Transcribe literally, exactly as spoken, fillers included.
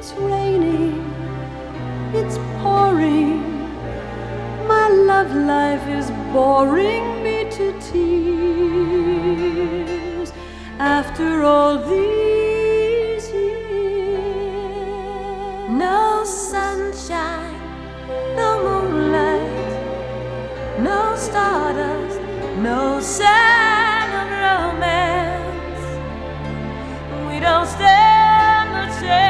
It's raining, it's pouring. My love life is boring me to tears. After all these years, no sunshine, no moonlight, no stardust, no sun.